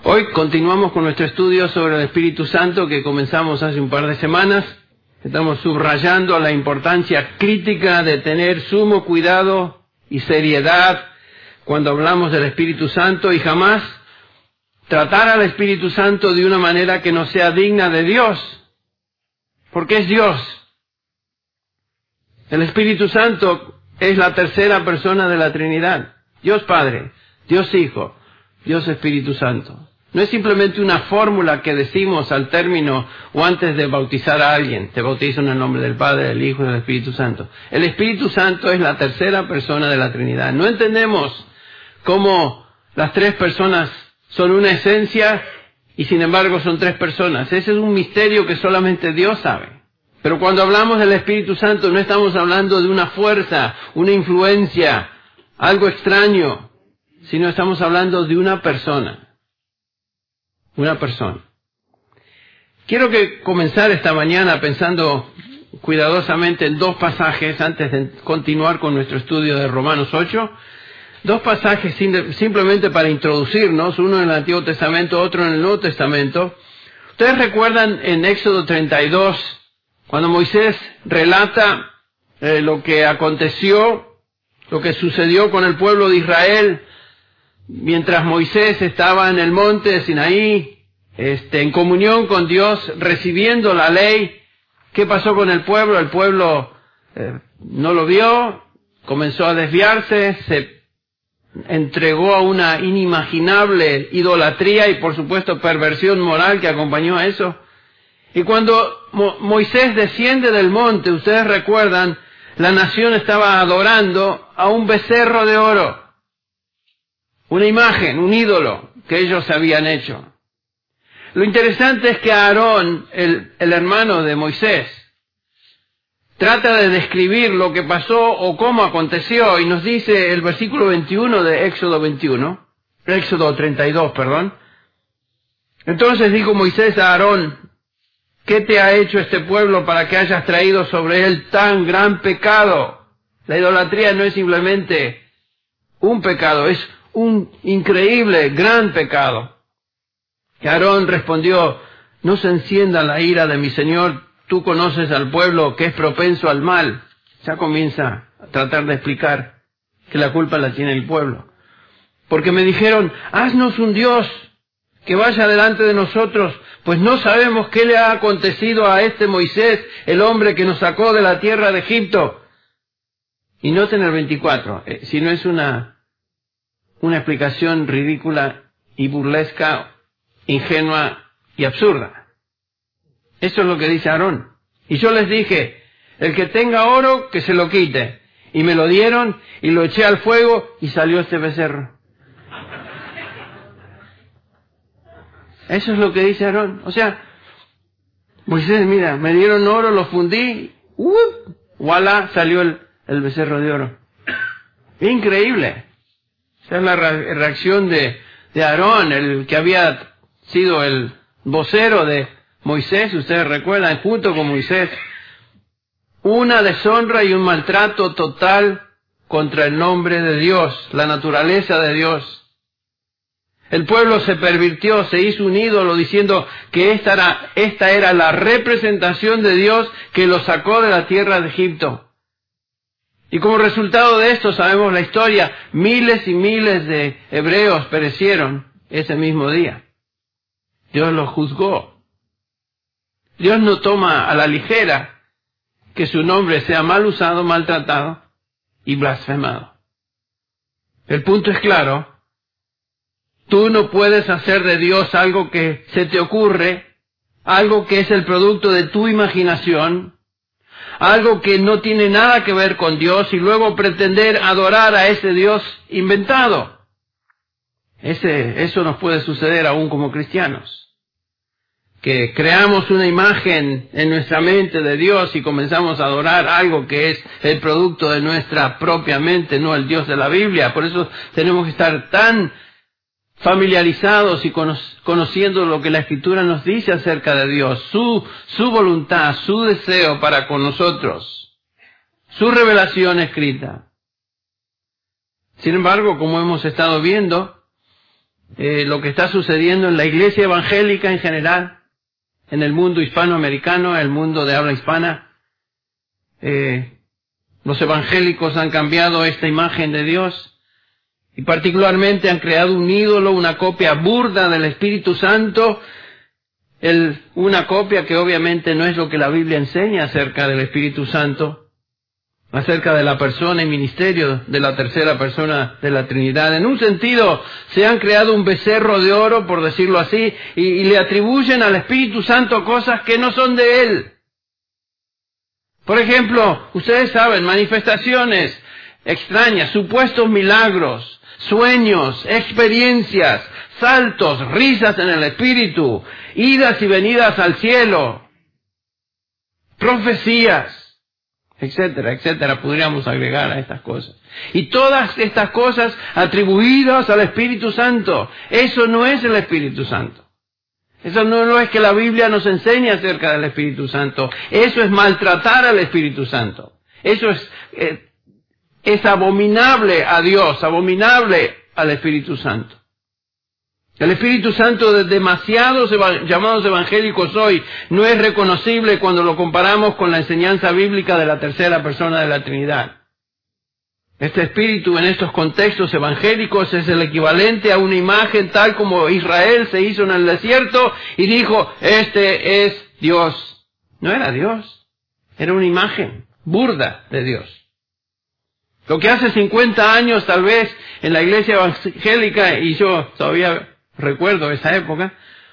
Hoy continuamos con nuestro estudio sobre el Espíritu Santo que comenzamos hace un par de semanas. Estamos subrayando la importancia crítica de tener sumo cuidado y seriedad cuando hablamos del Espíritu Santo y jamás tratar al Espíritu Santo de una manera que no sea digna de Dios, porque es Dios. El Espíritu Santo es la tercera persona de la Trinidad. Dios Padre, Dios Hijo, Dios Espíritu Santo. No es simplemente una fórmula que decimos al término o antes de bautizar a alguien. Te bautizo en el nombre del Padre, del Hijo y del Espíritu Santo. El Espíritu Santo es la tercera persona de la Trinidad. No entendemos cómo las tres personas son una esencia y sin embargo son tres personas. Ese es un misterio que solamente Dios sabe. Pero cuando hablamos del Espíritu Santo no estamos hablando de una fuerza, una influencia, algo extraño, sino estamos hablando de una persona. Una persona. Quiero que comenzar esta mañana pensando cuidadosamente en dos pasajes antes de continuar con nuestro estudio de Romanos 8. Dos pasajes simplemente para introducirnos, uno en el Antiguo Testamento, otro en el Nuevo Testamento. Ustedes recuerdan en Éxodo 32, cuando Moisés relata lo que aconteció, lo que sucedió con el pueblo de Israel, mientras Moisés estaba en el monte de Sinaí, en comunión con Dios, recibiendo la ley. ¿Qué pasó con el pueblo? El pueblo no lo vio, comenzó a desviarse, se entregó a una inimaginable idolatría y por supuesto perversión moral que acompañó a eso. Y cuando Moisés desciende del monte, ustedes recuerdan, la nación estaba adorando a un becerro de oro. Una imagen, un ídolo que ellos habían hecho. Lo interesante es que Aarón, el hermano de Moisés, trata de describir lo que pasó o cómo aconteció y nos dice el versículo 21 de Éxodo 32, perdón. Entonces dijo Moisés a Aarón, ¿qué te ha hecho este pueblo para que hayas traído sobre él tan gran pecado? La idolatría no es simplemente un pecado, es un increíble, gran pecado. Y Aarón respondió, no se encienda la ira de mi Señor, tú conoces al pueblo que es propenso al mal. Ya comienza a tratar de explicar que la culpa la tiene el pueblo. Porque me dijeron, haznos un Dios que vaya delante de nosotros, pues no sabemos qué le ha acontecido a este Moisés, el hombre que nos sacó de la tierra de Egipto. Y noten el 24, si no es una explicación ridícula y burlesca, ingenua y absurda. Eso es lo que dice Aarón. Y yo les dije, el que tenga oro, que se lo quite. Y me lo dieron y lo eché al fuego y salió este becerro. Eso es lo que dice Aarón. O sea, Moisés, mira, me dieron oro, lo fundí, ¡voilà! Salió el becerro de oro. Increíble. Esa es la reacción de Aarón, el que había sido el vocero de Moisés, ustedes recuerdan, junto con Moisés. Una deshonra y un maltrato total contra el nombre de Dios, la naturaleza de Dios. El pueblo se pervirtió, se hizo un ídolo diciendo que esta era la representación de Dios que lo sacó de la tierra de Egipto. Y como resultado de esto, sabemos la historia, miles y miles de hebreos perecieron ese mismo día. Dios los juzgó. Dios no toma a la ligera que su nombre sea mal usado, maltratado y blasfemado. El punto es claro. Tú no puedes hacer de Dios algo que se te ocurre, algo que es el producto de tu imaginación, algo que no tiene nada que ver con Dios y luego pretender adorar a ese Dios inventado. Eso nos puede suceder aún como cristianos. Que creamos una imagen en nuestra mente de Dios y comenzamos a adorar algo que es el producto de nuestra propia mente, no el Dios de la Biblia. Por eso tenemos que estar tan familiarizados y conociendo lo que la Escritura nos dice acerca de Dios, su voluntad, su deseo para con nosotros, su revelación escrita. Sin embargo, como hemos estado viendo, lo que está sucediendo en la iglesia evangélica en general, en el mundo hispanoamericano, el mundo de habla hispana. Los evangélicos han cambiado esta imagen de Dios y particularmente han creado un ídolo, una copia burda del Espíritu Santo, una copia que obviamente no es lo que la Biblia enseña acerca del Espíritu Santo, acerca de la persona y ministerio de la tercera persona de la Trinidad. En un sentido, se han creado un becerro de oro, por decirlo así, y le atribuyen al Espíritu Santo cosas que no son de Él. Por ejemplo, ustedes saben, manifestaciones extrañas, supuestos milagros, sueños, experiencias, saltos, risas en el Espíritu, idas y venidas al cielo, profecías, etcétera, etcétera, podríamos agregar a estas cosas. Y todas estas cosas atribuidas al Espíritu Santo, eso no es el Espíritu Santo. Eso no es que la Biblia nos enseñe acerca del Espíritu Santo. Eso es maltratar al Espíritu Santo. Eso es abominable a Dios, abominable al Espíritu Santo. El Espíritu Santo de demasiados llamados evangélicos hoy no es reconocible cuando lo comparamos con la enseñanza bíblica de la tercera persona de la Trinidad. Este Espíritu en estos contextos evangélicos es el equivalente a una imagen tal como Israel se hizo en el desierto y dijo, este es Dios. No era Dios, era una imagen burda de Dios. Lo que hace 50 años tal vez en la iglesia evangélica, y yo todavía recuerdo esa época,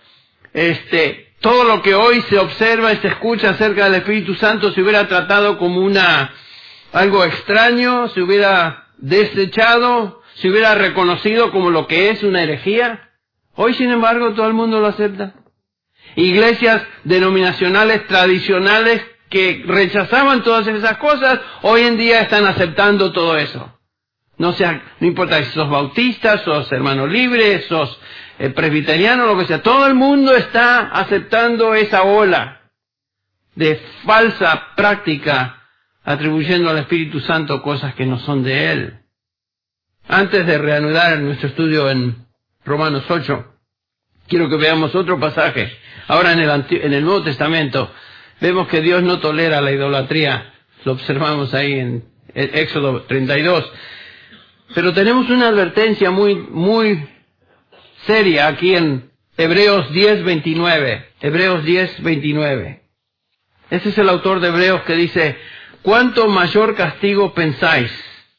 todo lo que hoy se observa y se escucha acerca del Espíritu Santo se hubiera tratado como algo extraño, se hubiera desechado, se hubiera reconocido como lo que es una herejía. Hoy, sin embargo, todo el mundo lo acepta. Iglesias denominacionales tradicionales que rechazaban todas esas cosas, hoy en día están aceptando todo eso. No importa si sos bautista, sos hermano libre, sos presbiteriano, lo que sea, todo el mundo está aceptando esa ola de falsa práctica, atribuyendo al Espíritu Santo cosas que no son de Él. Antes de reanudar nuestro estudio en Romanos 8, quiero que veamos otro pasaje. Ahora en el Nuevo Testamento vemos que Dios no tolera la idolatría. Lo observamos ahí en Éxodo 32. Pero tenemos una advertencia muy seria aquí en Hebreos 10:29. Hebreos 10:29. Ese es el autor de Hebreos que dice, ¿cuánto mayor castigo pensáis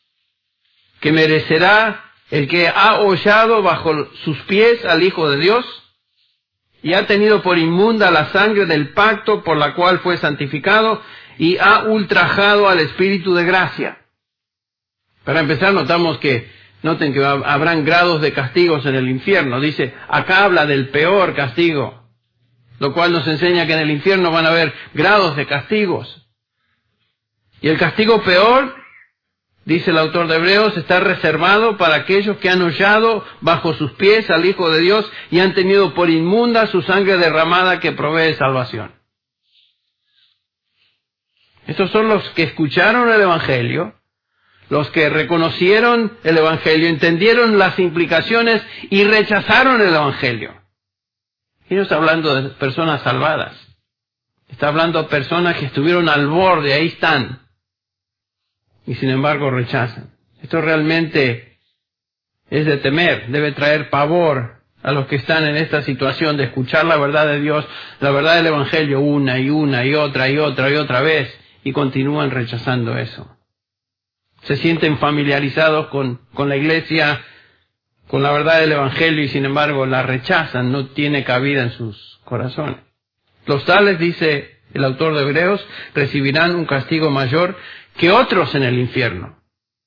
que merecerá el que ha hollado bajo sus pies al Hijo de Dios y ha tenido por inmunda la sangre del pacto por la cual fue santificado y ha ultrajado al Espíritu de gracia? Para empezar, noten que habrán grados de castigos en el infierno. Dice, acá habla del peor castigo, lo cual nos enseña que en el infierno van a haber grados de castigos. Y el castigo peor, dice el autor de Hebreos, está reservado para aquellos que han hollado bajo sus pies al Hijo de Dios y han tenido por inmunda su sangre derramada que provee salvación. Estos son los que escucharon el Evangelio, los que reconocieron el Evangelio, entendieron las implicaciones y rechazaron el Evangelio. Y no está hablando de personas salvadas. Está hablando de personas que estuvieron al borde, ahí están. Y sin embargo rechazan. Esto realmente es de temer, debe traer pavor a los que están en esta situación de escuchar la verdad de Dios, la verdad del Evangelio una y otra vez, y continúan rechazando eso. Se sienten familiarizados con la iglesia, con la verdad del Evangelio, y sin embargo la rechazan, no tiene cabida en sus corazones. Los tales, dice el autor de Hebreos, recibirán un castigo mayor que otros en el infierno.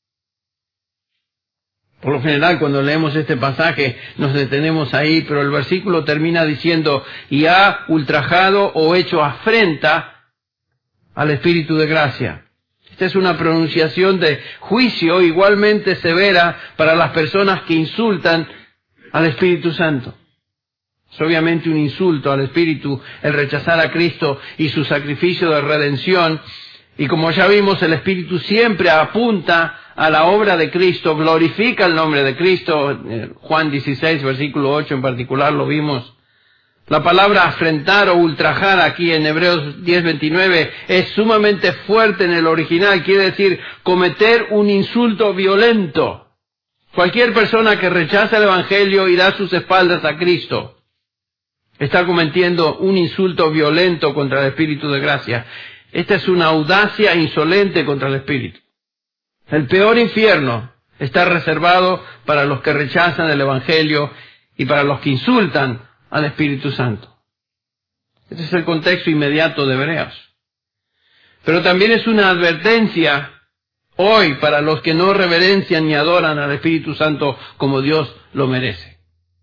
Por lo general, cuando leemos este pasaje, nos detenemos ahí, pero el versículo termina diciendo, y ha ultrajado o hecho afrenta al Espíritu de gracia. Esta es una pronunciación de juicio igualmente severa para las personas que insultan al Espíritu Santo. Es obviamente un insulto al Espíritu el rechazar a Cristo y su sacrificio de redención, Y como ya vimos, el Espíritu siempre apunta a la obra de Cristo, glorifica el nombre de Cristo. Juan 16, versículo 8 en particular lo vimos. La palabra afrentar o ultrajar aquí en Hebreos 10, 29 es sumamente fuerte en el original. Quiere decir cometer un insulto violento. Cualquier persona que rechaza el Evangelio y da sus espaldas a Cristo está cometiendo un insulto violento contra el Espíritu de gracia. Esta es una audacia insolente contra el Espíritu. El peor infierno está reservado para los que rechazan el Evangelio y para los que insultan al Espíritu Santo. Este es el contexto inmediato de Hebreos. Pero también es una advertencia hoy para los que no reverencian ni adoran al Espíritu Santo como Dios lo merece.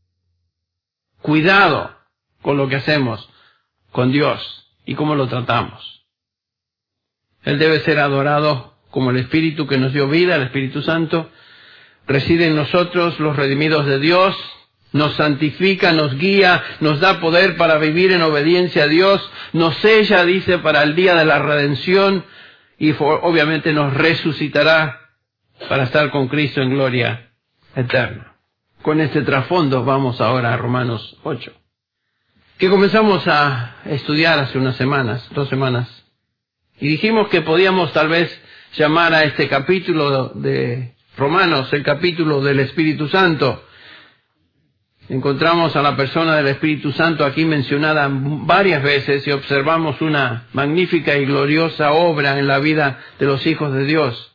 Cuidado con lo que hacemos con Dios y cómo lo tratamos. Él debe ser adorado como el Espíritu que nos dio vida, el Espíritu Santo. Reside en nosotros los redimidos de Dios, nos santifica, nos guía, nos da poder para vivir en obediencia a Dios, nos sella, dice, para el día de la redención y obviamente nos resucitará para estar con Cristo en gloria eterna. Con este trasfondo vamos ahora a Romanos 8, que comenzamos a estudiar hace unas semanas, 2 semanas, y dijimos que podíamos tal vez llamar a este capítulo de Romanos el capítulo del Espíritu Santo. Encontramos a la persona del Espíritu Santo aquí mencionada varias veces y observamos una magnífica y gloriosa obra en la vida de los hijos de Dios.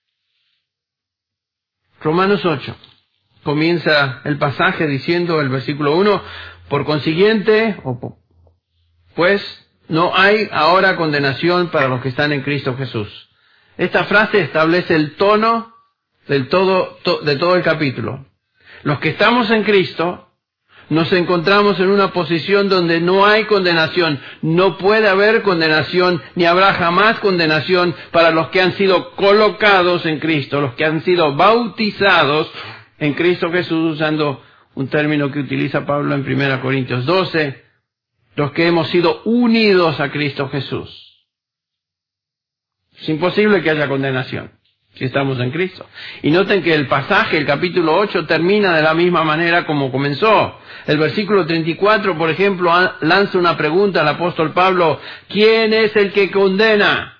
Romanos 8. Comienza el pasaje diciendo el versículo 1, por consiguiente, pues no hay ahora condenación para los que están en Cristo Jesús. Esta frase establece el tono de todo el capítulo. Los que estamos en Cristo nos encontramos en una posición donde no hay condenación. No puede haber condenación, ni habrá jamás condenación para los que han sido colocados en Cristo, los que han sido bautizados en Cristo Jesús, usando un término que utiliza Pablo en 1 Corintios 12, los que hemos sido unidos a Cristo Jesús. Es imposible que haya condenación si estamos en Cristo. Y noten que el pasaje, el capítulo 8, termina de la misma manera como comenzó. El versículo 34, por ejemplo, lanza una pregunta al apóstol Pablo: ¿quién es el que condena?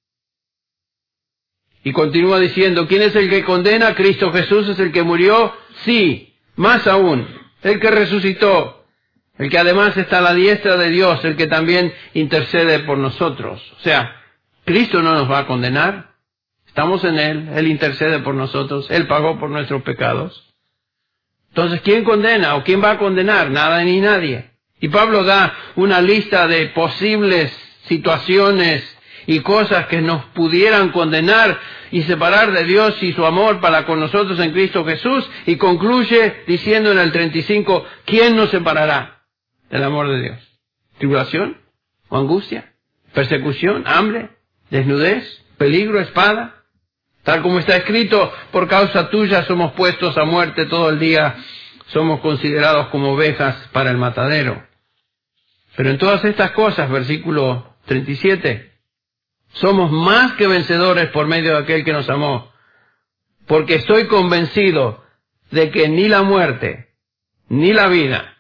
Y continúa diciendo: ¿quién es el que condena? ¿Cristo Jesús es el que murió? Sí, más aún, el que resucitó, el que además está a la diestra de Dios, el que también intercede por nosotros. O sea, Cristo no nos va a condenar. Estamos en Él, Él intercede por nosotros, Él pagó por nuestros pecados. Entonces, ¿quién condena o quién va a condenar? Nada ni nadie. Y Pablo da una lista de posibles situaciones y cosas que nos pudieran condenar y separar de Dios y su amor para con nosotros en Cristo Jesús, y concluye diciendo en el 35, ¿quién nos separará del amor de Dios? ¿Tribulación? ¿O angustia? ¿Persecución? ¿Hambre? ¿Desnudez? ¿Peligro? ¿Espada? Tal como está escrito, por causa tuya somos puestos a muerte todo el día, somos considerados como ovejas para el matadero. Pero en todas estas cosas, versículo 37, somos más que vencedores por medio de aquel que nos amó, porque estoy convencido de que ni la muerte, ni la vida,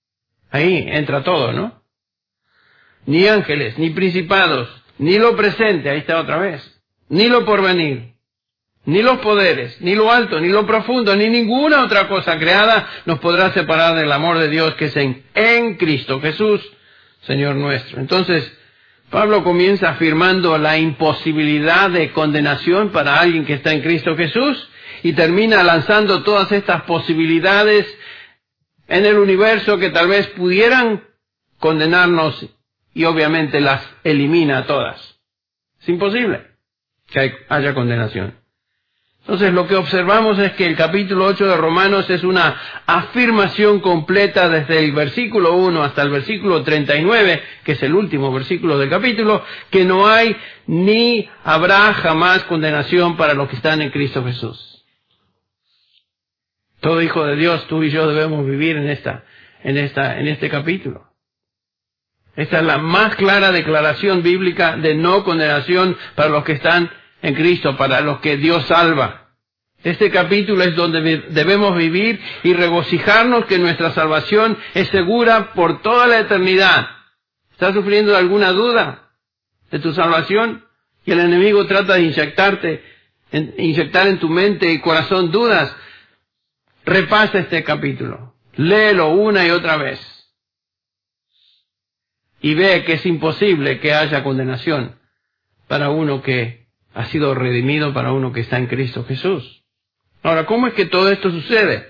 ahí entra todo, ¿no? Ni ángeles, ni principados, ni lo presente, ahí está otra vez, ni lo porvenir, ni los poderes, ni lo alto, ni lo profundo, ni ninguna otra cosa creada nos podrá separar del amor de Dios que es en Cristo Jesús, Señor nuestro. Entonces, Pablo comienza afirmando la imposibilidad de condenación para alguien que está en Cristo Jesús y termina lanzando todas estas posibilidades en el universo que tal vez pudieran condenarnos, y obviamente las elimina todas. Es imposible que haya condenación. Entonces, lo que observamos es que el capítulo 8 de Romanos es una afirmación completa desde el versículo 1 hasta el versículo 39, que es el último versículo del capítulo, que no hay ni habrá jamás condenación para los que están en Cristo Jesús. Todo hijo de Dios, tú y yo debemos vivir en este capítulo. Esta es la más clara declaración bíblica de no condenación para los que están en Cristo, para los que Dios salva. Este capítulo es donde debemos vivir y regocijarnos que nuestra salvación es segura por toda la eternidad. ¿Estás sufriendo de alguna duda de tu salvación? Y el enemigo trata de inyectar en tu mente y corazón dudas. Repasa este capítulo. Léelo una y otra vez. Y ve que es imposible que haya condenación para uno que ha sido redimido, para uno que está en Cristo Jesús. Ahora, ¿cómo es que todo esto sucede?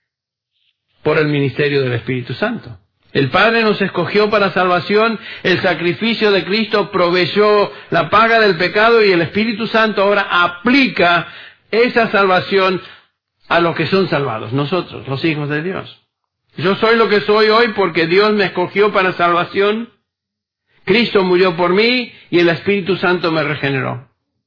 Por el ministerio del Espíritu Santo. El Padre nos escogió para salvación, el sacrificio de Cristo proveyó la paga del pecado y el Espíritu Santo ahora aplica esa salvación a los que son salvados, nosotros, los hijos de Dios. Yo soy lo que soy hoy porque Dios me escogió para salvación, Cristo murió por mí y el Espíritu Santo me regeneró.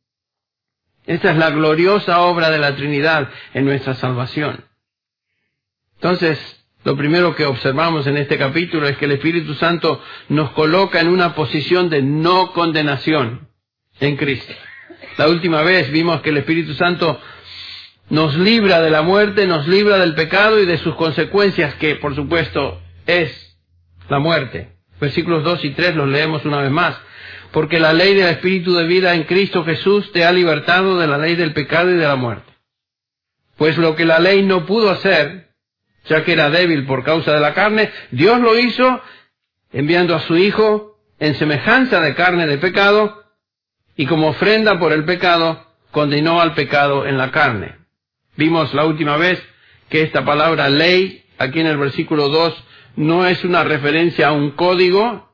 Esta es la gloriosa obra de la Trinidad en nuestra salvación. Entonces, lo primero que observamos en este capítulo es que el Espíritu Santo nos coloca en una posición de no condenación en Cristo. La última vez vimos que el Espíritu Santo nos libra de la muerte, nos libra del pecado y de sus consecuencias, que por supuesto es la muerte. Versículos 2 y 3 los leemos una vez más. Porque la ley del Espíritu de vida en Cristo Jesús te ha libertado de la ley del pecado y de la muerte. Pues lo que la ley no pudo hacer, ya que era débil por causa de la carne, Dios lo hizo enviando a su Hijo en semejanza de carne de pecado, y como ofrenda por el pecado, condenó al pecado en la carne. Vimos la última vez que esta palabra ley, aquí en el versículo 2, no es una referencia a un código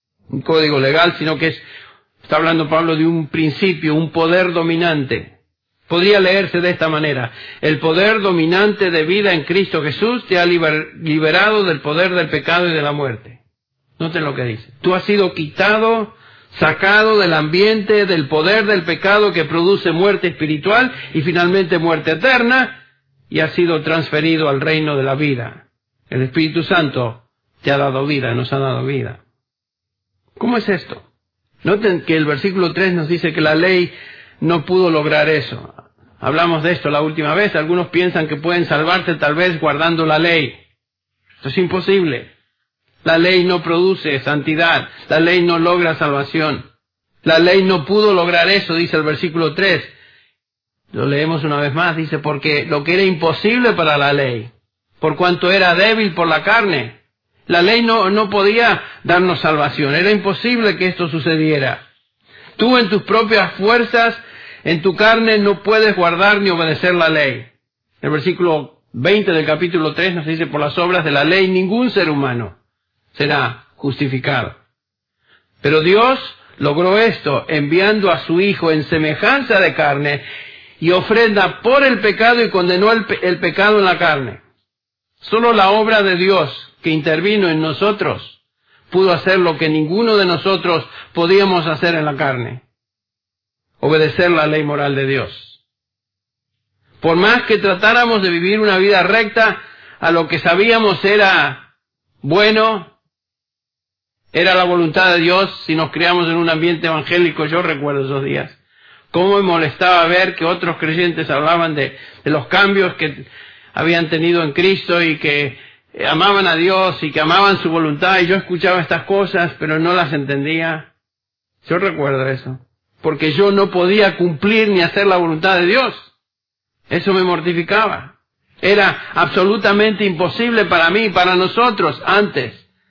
legal, sino que está hablando Pablo de un principio, un poder dominante. Podría leerse de esta manera: el poder dominante de vida en Cristo Jesús te ha liberado del poder del pecado y de la muerte. Noten lo que dice. Tú has sido quitado, sacado del ambiente, del poder del pecado que produce muerte espiritual y finalmente muerte eterna, y has sido transferido al reino de la vida. El Espíritu Santo te ha dado vida, nos ha dado vida. ¿Cómo es esto? Noten que el versículo 3 nos dice que la ley no pudo lograr eso. Hablamos de esto la última vez. Algunos piensan que pueden salvarse tal vez guardando la ley. Esto es imposible. La ley no produce santidad. La ley no logra salvación. La ley no pudo lograr eso, dice el versículo 3. Lo leemos una vez más. Dice, porque lo que era imposible para la ley, por cuanto era débil por la carne. La ley no podía darnos salvación. Era imposible que esto sucediera. Tú en tus propias fuerzas, en tu carne, no puedes guardar ni obedecer la ley. El versículo 20 del capítulo 3 nos dice, por las obras de la ley ningún ser humano será justificado. Pero Dios logró esto enviando a su Hijo en semejanza de carne y ofrenda por el pecado, y condenó el pecado en la carne. Solo la obra de Dios que intervino en nosotros pudo hacer lo que ninguno de nosotros podíamos hacer en la carne: obedecer la ley moral de Dios. Por más que tratáramos de vivir una vida recta a lo que sabíamos era bueno, era la voluntad de Dios, si nos criamos en un ambiente evangélico, yo recuerdo esos días, cómo me molestaba ver que otros creyentes hablaban de los cambios que habían tenido en Cristo y que amaban a Dios y que amaban su voluntad, y yo escuchaba estas cosas, pero no las entendía. Yo recuerdo eso, porque yo no podía cumplir ni hacer la voluntad de Dios. Eso me mortificaba. Era absolutamente imposible para mí y para nosotros antes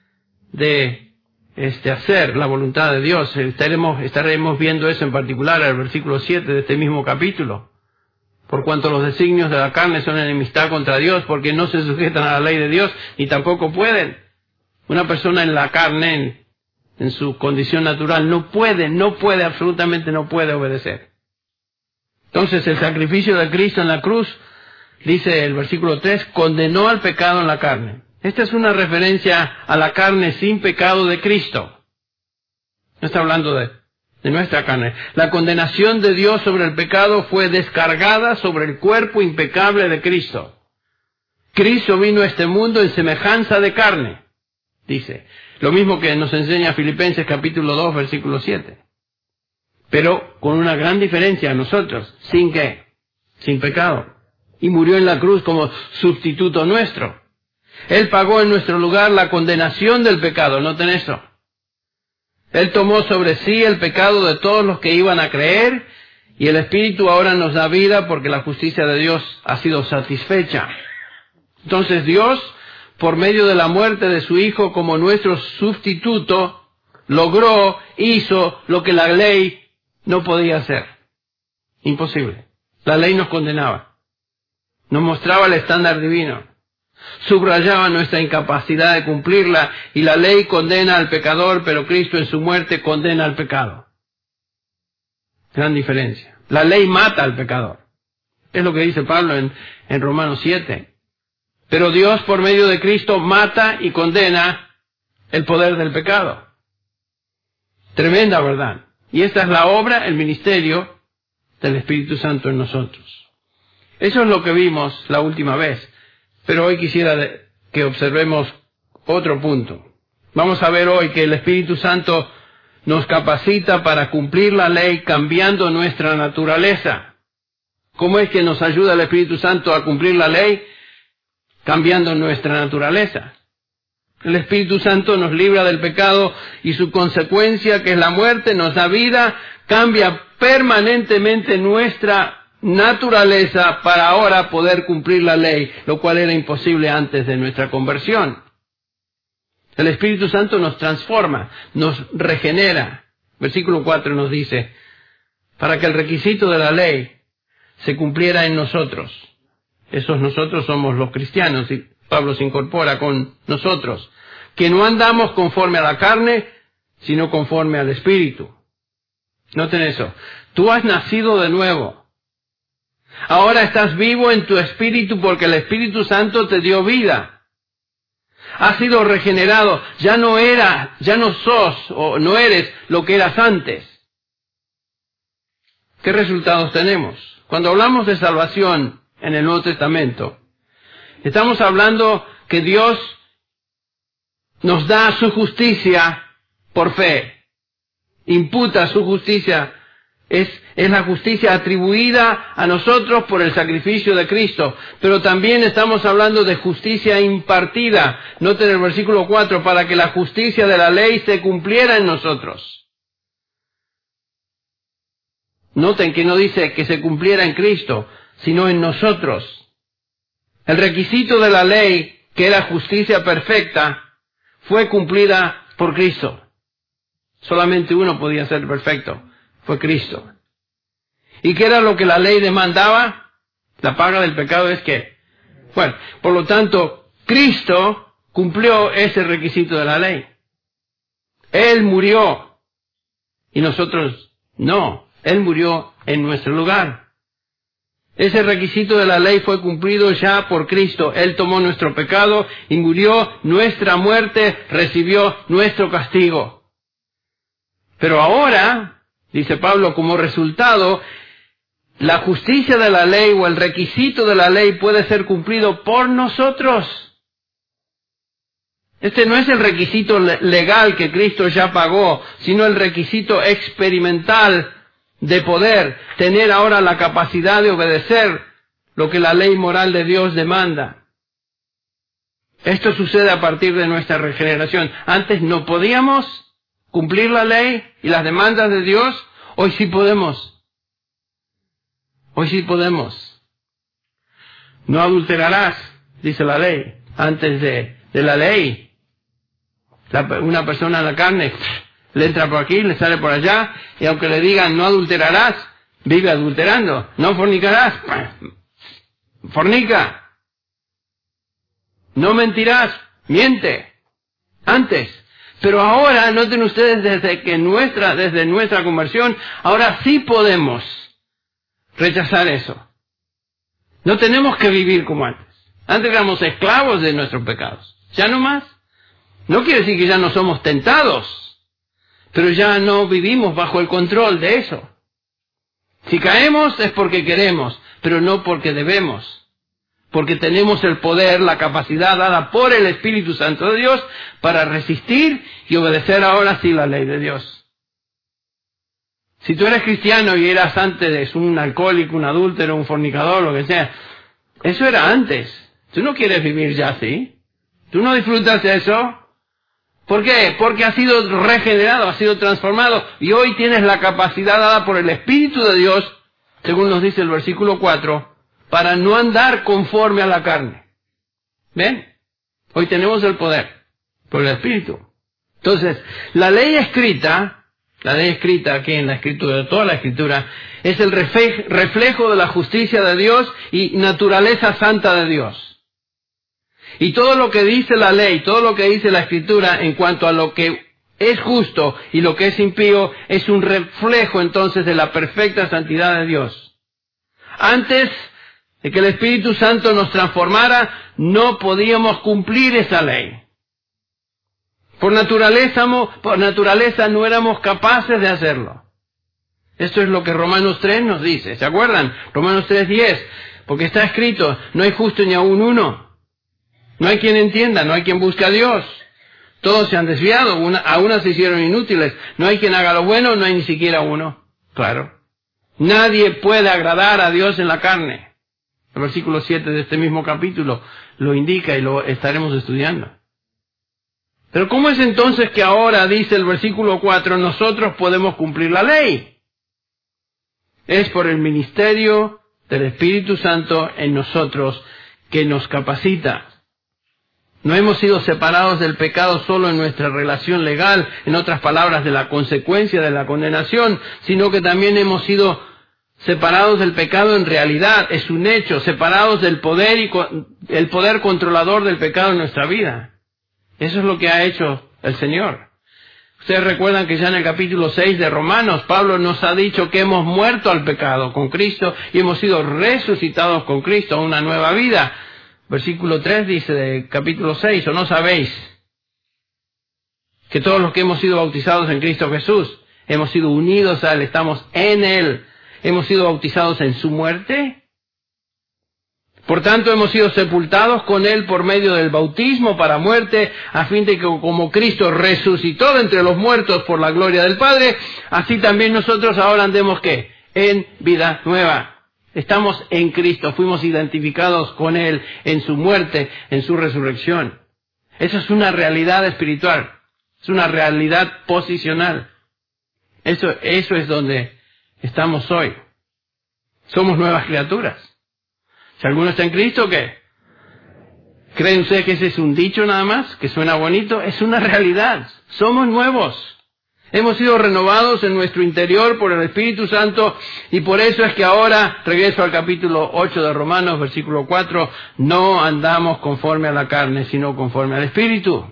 de hacer la voluntad de Dios. Estaremos viendo eso en particular en el versículo 7 de este mismo capítulo. Por cuanto los designios de la carne son enemistad contra Dios, porque no se sujetan a la ley de Dios, ni tampoco pueden. Una persona en la carne, en su condición natural, no puede, absolutamente no puede obedecer. Entonces el sacrificio de Cristo en la cruz, dice el versículo 3, condenó al pecado en la carne. Esta es una referencia a la carne sin pecado de Cristo. No está hablando de nuestra carne. La condenación de Dios sobre el pecado fue descargada sobre el cuerpo impecable de Cristo. Cristo vino a este mundo en semejanza de carne. dice. Lo mismo que nos enseña Filipenses capítulo 2, versículo 7. Pero con una gran diferencia a nosotros. ¿Sin qué? Sin pecado. Y murió en la cruz como sustituto nuestro. Él pagó en nuestro lugar la condenación del pecado. Noten eso. Él tomó sobre sí el pecado de todos los que iban a creer, y el Espíritu ahora nos da vida porque la justicia de Dios ha sido satisfecha. Entonces Dios, por medio de la muerte de su Hijo como nuestro sustituto, hizo lo que la ley no podía hacer. Imposible. La ley nos condenaba. Nos mostraba el estándar divino. Subrayaba nuestra incapacidad de cumplirla, y la ley condena al pecador, pero Cristo en su muerte condena al pecado. Gran diferencia. La ley mata al pecador. Es lo que dice Pablo en Romanos 7. Pero Dios, por medio de Cristo, mata y condena el poder del pecado. Tremenda verdad. Y esta es la obra, el ministerio del Espíritu Santo en nosotros. Eso es lo que vimos la última vez. Pero hoy quisiera que observemos otro punto. Vamos a ver hoy que el Espíritu Santo nos capacita para cumplir la ley cambiando nuestra naturaleza. ¿Cómo es que nos ayuda el Espíritu Santo a cumplir la ley? Cambiando nuestra naturaleza. El Espíritu Santo nos libra del pecado y su consecuencia, que es la muerte, nos da vida, cambia permanentemente nuestra naturaleza para ahora poder cumplir la ley, lo cual era imposible antes de nuestra conversión. El Espíritu Santo nos transforma, nos regenera. Versículo 4 nos dice, para que el requisito de la ley se cumpliera en nosotros. Esos nosotros somos los cristianos, y Pablo se incorpora con nosotros, que no andamos conforme a la carne, sino conforme al Espíritu. Noten eso. Tú has nacido de nuevo. Ahora estás vivo en tu espíritu porque el Espíritu Santo te dio vida. Has sido regenerado. Ya no sos o no eres lo que eras antes. ¿Qué resultados tenemos? Cuando hablamos de salvación en el Nuevo Testamento, estamos hablando que Dios nos da su justicia por fe. Imputa su justicia. Es la justicia atribuida a nosotros por el sacrificio de Cristo. Pero también estamos hablando de justicia impartida. Noten el versículo 4, para que la justicia de la ley se cumpliera en nosotros. Noten que no dice que se cumpliera en Cristo, sino en nosotros. El requisito de la ley, que era justicia perfecta, fue cumplida por Cristo. Solamente uno podía ser perfecto. Fue Cristo. ¿Y qué era lo que la ley demandaba? La paga del pecado es que, por lo tanto, Cristo cumplió ese requisito de la ley. Él murió. Y nosotros no. Él murió en nuestro lugar. Ese requisito de la ley fue cumplido ya por Cristo. Él tomó nuestro pecado y murió nuestra muerte, recibió nuestro castigo. Pero ahora, dice Pablo, como resultado, la justicia de la ley o el requisito de la ley puede ser cumplido por nosotros. Este no es el requisito legal que Cristo ya pagó, sino el requisito experimental de poder tener ahora la capacidad de obedecer lo que la ley moral de Dios demanda. Esto sucede a partir de nuestra regeneración. Antes no podíamos cumplir la ley y las demandas de Dios. Hoy sí podemos. Hoy sí podemos. No adulterarás, dice la ley. Antes de la ley, una persona en la carne le entra por aquí, le sale por allá, y aunque le digan no adulterarás, vive adulterando. No fornicarás, fornica. No mentirás, miente. Antes. Pero ahora, noten ustedes, desde nuestra conversión, ahora sí podemos rechazar eso. No tenemos que vivir como antes. Antes éramos esclavos de nuestros pecados. Ya no más. No quiere decir que ya no somos tentados, pero ya no vivimos bajo el control de eso. Si caemos es porque queremos, pero no porque debemos. porque tenemos el poder, la capacidad dada por el Espíritu Santo de Dios para resistir y obedecer ahora sí la ley de Dios. Si tú eres cristiano y eras antes un alcohólico, un adúltero, un fornicador, lo que sea, eso era antes. Tú no quieres vivir ya así. Tú no disfrutas de eso. ¿Por qué? Porque has sido regenerado, has sido transformado y hoy tienes la capacidad dada por el Espíritu de Dios, según nos dice el versículo 4, para no andar conforme a la carne. ¿Ven? Hoy tenemos el poder por el Espíritu. Entonces, la ley escrita aquí en la Escritura, toda la Escritura, es el reflejo de la justicia de Dios y naturaleza santa de Dios. Y todo lo que dice la ley, todo lo que dice la Escritura en cuanto a lo que es justo y lo que es impío, es un reflejo entonces de la perfecta santidad de Dios. Antes de que el Espíritu Santo nos transformara, no podíamos cumplir esa ley. Por naturaleza no éramos capaces de hacerlo. Esto es lo que Romanos 3 nos dice. ¿Se acuerdan? Romanos 3:10. Porque está escrito, no hay justo ni aún uno. No hay quien entienda, no hay quien busque a Dios. Todos se han desviado, a unas se hicieron inútiles. No hay quien haga lo bueno, no hay ni siquiera uno. Claro. Nadie puede agradar a Dios en la carne. El versículo 7 de este mismo capítulo lo indica y lo estaremos estudiando. Pero ¿cómo es entonces que ahora, dice el versículo 4, nosotros podemos cumplir la ley? Es por el ministerio del Espíritu Santo en nosotros que nos capacita. No hemos sido separados del pecado solo en nuestra relación legal, en otras palabras, de la consecuencia de la condenación, sino que también hemos sido separados del pecado en realidad, es un hecho, separados del poder y el poder controlador del pecado en nuestra vida. Eso es lo que ha hecho el Señor. Ustedes recuerdan que ya en el capítulo 6 de Romanos, Pablo nos ha dicho que hemos muerto al pecado con Cristo y hemos sido resucitados con Cristo a una nueva vida. Versículo 3 dice del capítulo 6, ¿o no sabéis que todos los que hemos sido bautizados en Cristo Jesús, hemos sido unidos a Él, estamos en Él, hemos sido bautizados en su muerte? Por tanto, hemos sido sepultados con Él por medio del bautismo para muerte, a fin de que como Cristo resucitó de entre los muertos por la gloria del Padre, así también nosotros ahora andemos, ¿qué? En vida nueva. Estamos en Cristo, fuimos identificados con Él en su muerte, en su resurrección. Eso es una realidad espiritual, es una realidad posicional. Eso es donde estamos hoy. Somos nuevas criaturas. Si alguno está en Cristo, ¿qué? ¿Creen ustedes que ese es un dicho nada más? ¿Que suena bonito? Es una realidad. Somos nuevos. Hemos sido renovados en nuestro interior por el Espíritu Santo y por eso es que ahora, regreso al capítulo 8 de Romanos, versículo 4, no andamos conforme a la carne, sino conforme al Espíritu.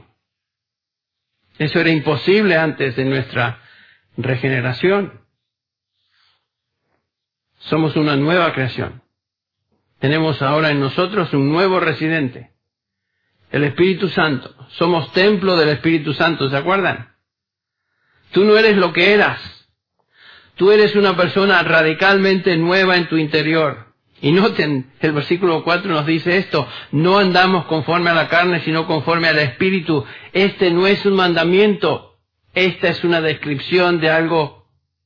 Eso era imposible antes de nuestra regeneración. Somos una nueva creación. Tenemos ahora en nosotros un nuevo residente, el Espíritu Santo. Somos templo del Espíritu Santo, ¿se acuerdan? Tú no eres lo que eras. Tú eres una persona radicalmente nueva en tu interior. Y noten, el versículo 4 nos dice esto, no andamos conforme a la carne, sino conforme al Espíritu. Este no es un mandamiento, esta es una descripción de algo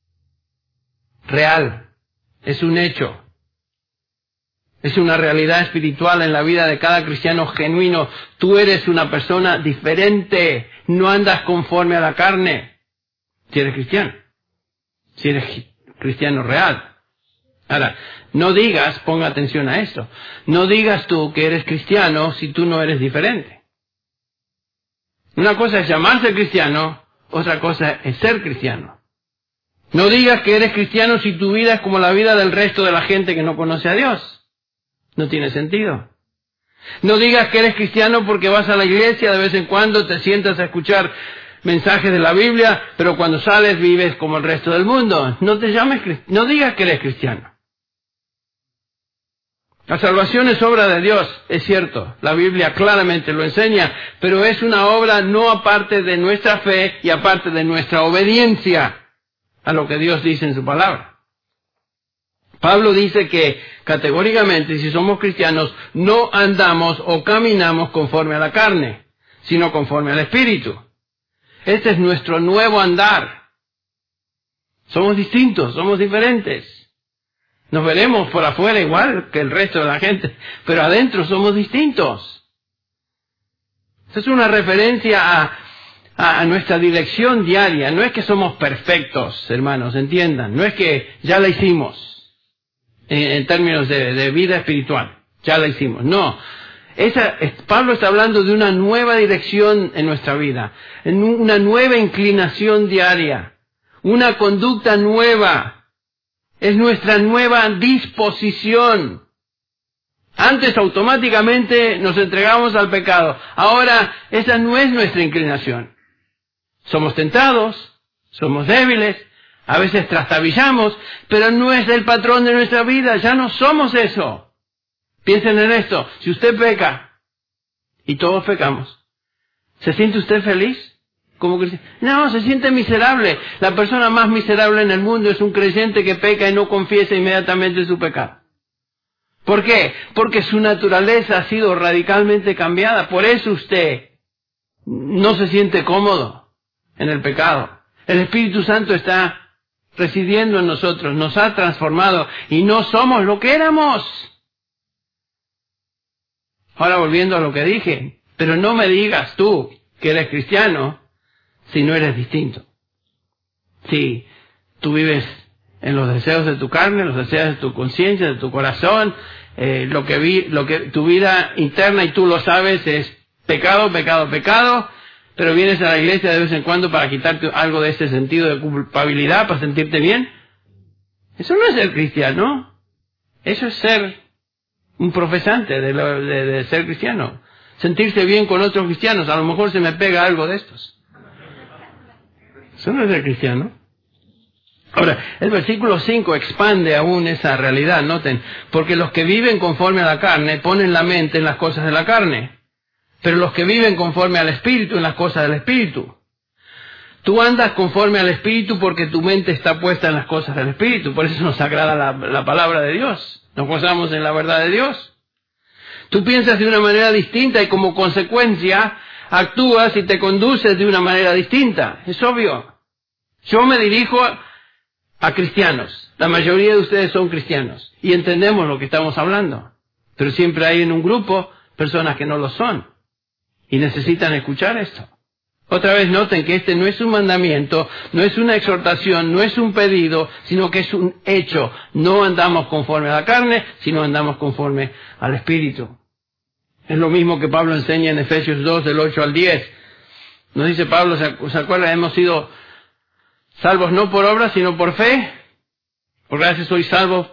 real, es un hecho. Es una realidad espiritual en la vida de cada cristiano genuino. Tú eres una persona diferente. No andas conforme a la carne. Si eres cristiano. Si eres cristiano real. Ahora, no digas, ponga atención a esto, no digas tú que eres cristiano si tú no eres diferente. Una cosa es llamarse cristiano, otra cosa es ser cristiano. No digas que eres cristiano si tu vida es como la vida del resto de la gente que no conoce a Dios. No tiene sentido. No digas que eres cristiano porque vas a la iglesia, de vez en cuando te sientas a escuchar mensajes de la Biblia, pero cuando sales vives como el resto del mundo. No digas que eres cristiano. La salvación es obra de Dios, es cierto, la Biblia claramente lo enseña, pero es una obra no aparte de nuestra fe y aparte de nuestra obediencia a lo que Dios dice en su palabra. Pablo dice que categóricamente, si somos cristianos, no andamos o caminamos conforme a la carne, sino conforme al Espíritu. Este es nuestro nuevo andar. Somos distintos, somos diferentes. Nos veremos por afuera igual que el resto de la gente, pero adentro somos distintos. Esta es una referencia a nuestra dirección diaria. No es que somos perfectos, hermanos, entiendan. No es que ya la hicimos en términos de vida espiritual. Ya la hicimos. No. Pablo está hablando de una nueva dirección en nuestra vida, en una nueva inclinación diaria, una conducta nueva. Es nuestra nueva disposición. Antes automáticamente nos entregamos al pecado. Ahora esa no es nuestra inclinación. Somos tentados, somos débiles, a veces trastabillamos, pero no es el patrón de nuestra vida. Ya no somos eso. Piensen en esto. Si usted peca, y todos pecamos, ¿se siente usted feliz? Como cristiano? No, se siente miserable. La persona más miserable en el mundo es un creyente que peca y no confiesa inmediatamente su pecado. ¿Por qué? Porque su naturaleza ha sido radicalmente cambiada. Por eso usted no se siente cómodo en el pecado. El Espíritu Santo está residiendo en nosotros, nos ha transformado y no somos lo que éramos. Ahora volviendo a lo que dije, pero no me digas tú que eres cristiano si no eres distinto. Si tú vives en los deseos de tu carne, los deseos de tu conciencia, de tu corazón, lo que tu vida interna, y tú lo sabes, es pecado, pecado, pecado, pero vienes a la iglesia de vez en cuando para quitarte algo de ese sentido de culpabilidad, para sentirte bien. Eso no es ser cristiano. Eso es ser un profesante de ser cristiano. Sentirse bien con otros cristianos. A lo mejor se me pega algo de estos. Eso no es ser cristiano. Ahora, el versículo 5 expande aún esa realidad, noten, porque los que viven conforme a la carne ponen la mente en las cosas de la carne, pero los que viven conforme al Espíritu en las cosas del Espíritu. Tú andas conforme al Espíritu porque tu mente está puesta en las cosas del Espíritu, por eso nos agrada la palabra de Dios, nos gozamos en la verdad de Dios. Tú piensas de una manera distinta y como consecuencia actúas y te conduces de una manera distinta, es obvio. Yo me dirijo a cristianos. La mayoría de ustedes son cristianos y entendemos lo que estamos hablando. Pero siempre hay en un grupo personas que no lo son y necesitan escuchar esto. Otra vez noten que este no es un mandamiento, no es una exhortación, no es un pedido, sino que es un hecho. No andamos conforme a la carne, sino andamos conforme al Espíritu. Es lo mismo que Pablo enseña en Efesios 2, del 8 al 10. Nos dice Pablo, ¿se acuerdan? Hemos sido salvos no por obras, sino por fe. Por gracia sois salvos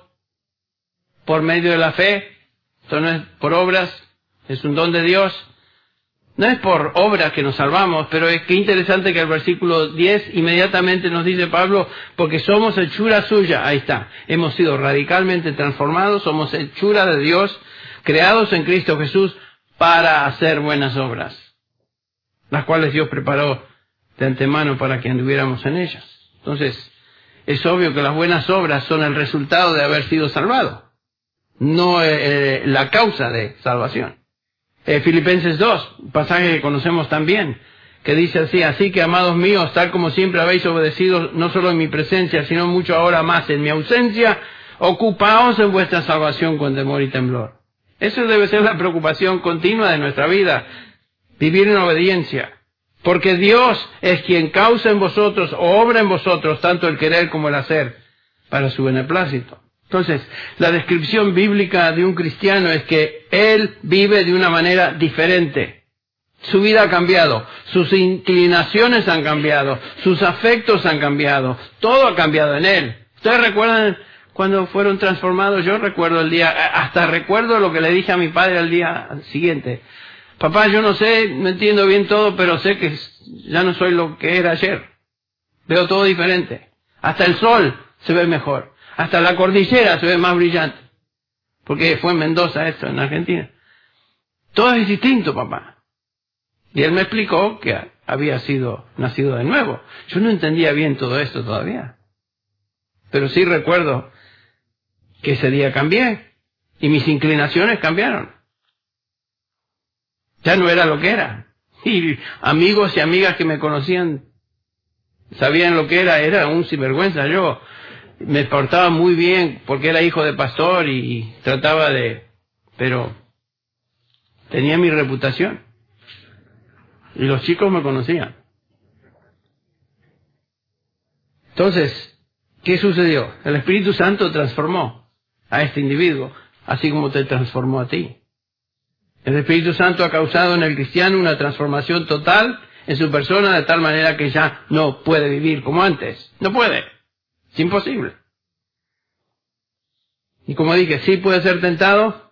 por medio de la fe. Esto no es por obras, es un don de Dios. No es por obras que nos salvamos, pero es que interesante que el versículo 10 inmediatamente nos dice Pablo, porque somos hechura suya. Ahí está. Hemos sido radicalmente transformados, somos hechura de Dios, creados en Cristo Jesús para hacer buenas obras, las cuales Dios preparó de antemano para que anduviéramos en ellas. Entonces, es obvio que las buenas obras son el resultado de haber sido salvado, no la causa de salvación. Filipenses 2, un pasaje que conocemos también, que dice así que amados míos, tal como siempre habéis obedecido, no solo en mi presencia, sino mucho ahora más en mi ausencia, ocupaos en vuestra salvación con temor y temblor. Eso debe ser la preocupación continua de nuestra vida, vivir en obediencia. Porque Dios es quien causa en vosotros o obra en vosotros tanto el querer como el hacer para su beneplácito. Entonces, la descripción bíblica de un cristiano es que él vive de una manera diferente. Su vida ha cambiado, sus inclinaciones han cambiado, sus afectos han cambiado, todo ha cambiado en él. ¿Ustedes recuerdan cuando fueron transformados? Yo recuerdo el día, hasta recuerdo lo que le dije a mi padre al día siguiente. Papá, yo no sé, no entiendo bien todo, pero sé que ya no soy lo que era ayer. Veo todo diferente. Hasta el sol se ve mejor. Hasta la cordillera se ve más brillante. Porque fue en Mendoza esto, en Argentina. Todo es distinto, papá. Y él me explicó que había nacido de nuevo. Yo no entendía bien todo esto todavía. Pero sí recuerdo que ese día cambié y mis inclinaciones cambiaron. Ya no era lo que era. Y amigos y amigas que me conocían sabían lo que era un sinvergüenza. Yo me portaba muy bien porque era hijo de pastor y trataba pero tenía mi reputación. Y los chicos me conocían. Entonces, ¿qué sucedió? El Espíritu Santo transformó a este individuo, así como te transformó a ti. El Espíritu Santo ha causado en el cristiano una transformación total en su persona de tal manera que ya no puede vivir como antes. No puede. Es imposible. Y como dije, sí puede ser tentado,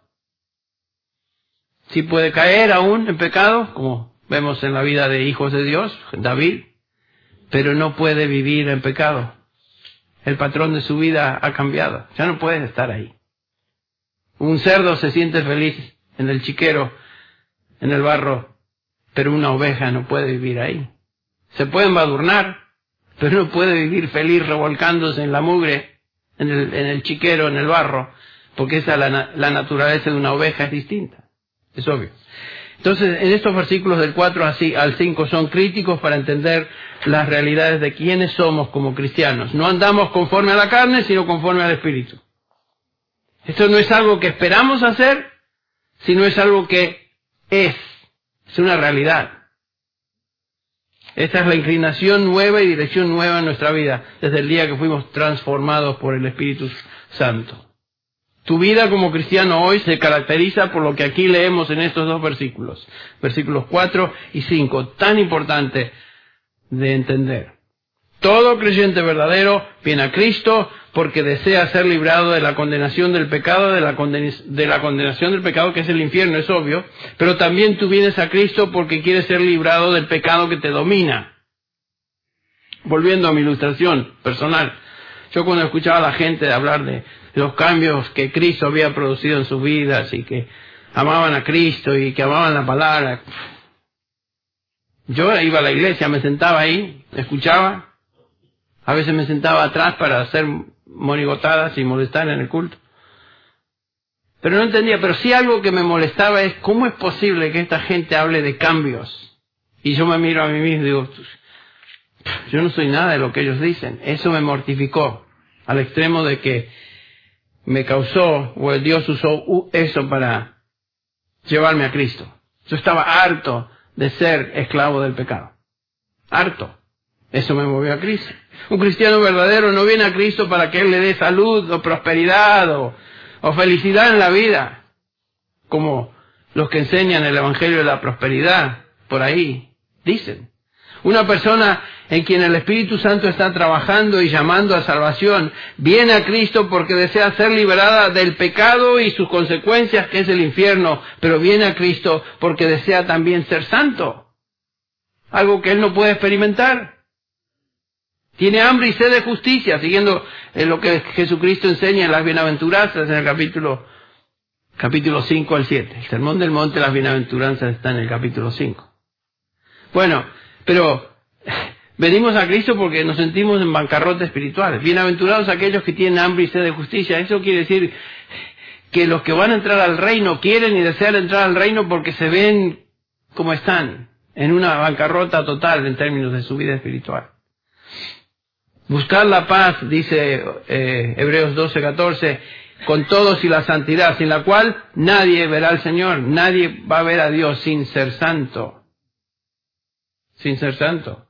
sí puede caer aún en pecado, como vemos en la vida de hijos de Dios, David, pero no puede vivir en pecado. El patrón de su vida ha cambiado. Ya no puede estar ahí. Un cerdo se siente feliz en el chiquero, en el barro, pero una oveja no puede vivir ahí. Se puede embadurnar, pero no puede vivir feliz revolcándose en la mugre, en el chiquero, en el barro, porque esa la naturaleza de una oveja es distinta. Es obvio. Entonces, en estos versículos del 4 al 5 son críticos para entender las realidades de quiénes somos como cristianos. No andamos conforme a la carne, sino conforme al Espíritu. Esto no es algo que esperamos hacer, sino es algo que es una realidad. Esta es la inclinación nueva y dirección nueva en nuestra vida, desde el día que fuimos transformados por el Espíritu Santo. Tu vida como cristiano hoy se caracteriza por lo que aquí leemos en estos dos versículos, versículos 4 y 5, tan importante de entender. Todo creyente verdadero viene a Cristo porque desea ser librado de la condenación del pecado, de la condenación del pecado que es el infierno, es obvio, pero también tú vienes a Cristo porque quieres ser librado del pecado que te domina. Volviendo a mi ilustración personal, yo cuando escuchaba a la gente hablar de los cambios que Cristo había producido en sus vidas y que amaban a Cristo y que amaban la palabra, yo iba a la iglesia, me sentaba ahí, escuchaba. A veces me sentaba atrás para hacer monigotadas y molestar en el culto. Pero no entendía, pero sí algo que me molestaba es cómo es posible que esta gente hable de cambios. Y yo me miro a mí mismo y digo, yo no soy nada de lo que ellos dicen. Eso me mortificó al extremo de que me causó, o el Dios usó eso para llevarme a Cristo. Yo estaba harto de ser esclavo del pecado. Harto. Eso me movió a Cristo. Un cristiano verdadero no viene a Cristo para que Él le dé salud o prosperidad o felicidad en la vida, como los que enseñan el Evangelio de la prosperidad, por ahí dicen. Una persona en quien el Espíritu Santo está trabajando y llamando a salvación, viene a Cristo porque desea ser liberada del pecado y sus consecuencias, que es el infierno, pero viene a Cristo porque desea también ser santo, algo que él no puede experimentar. Tiene hambre y sed de justicia, siguiendo lo que Jesucristo enseña en las bienaventuranzas en el capítulo 5 al 7. El Sermón del Monte, las bienaventuranzas, está en el capítulo 5. Bueno, pero venimos a Cristo porque nos sentimos en bancarrota espiritual. Bienaventurados aquellos que tienen hambre y sed de justicia. Eso quiere decir que los que van a entrar al reino quieren y desean entrar al reino porque se ven como están, en una bancarrota total en términos de su vida espiritual. Buscar la paz, dice Hebreos 12:14, con todos y la santidad, sin la cual nadie verá al Señor, nadie va a ver a Dios sin ser santo. Sin ser santo.